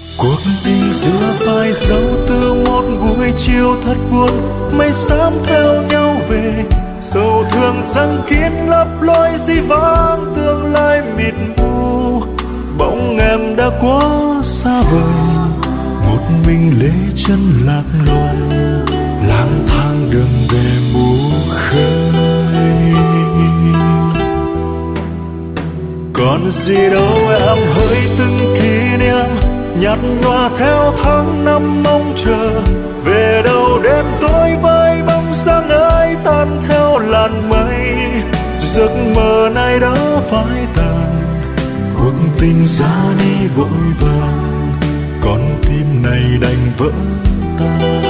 Cuộc tình xưa phai dấu từ một buổi chiều thật buồn, mây xám theo nhau về, sầu thương răng kín lấp lối dĩ vãng tương lai mịt mù. Bỗng em đã quá xa vời, một mình lê chân lạc loài, lang thang đường về mù khơi. Còn gì đâu em hỡi từng kỷ niệm nhạt nhòa theo tháng năm mong chờ, về đâu đêm tối với bóng sáng ấy tan theo làn mây. Giấc mơ nay đã phai tàn, cuộc tình ra đi vội vàng, con tim này đành vỡ tan.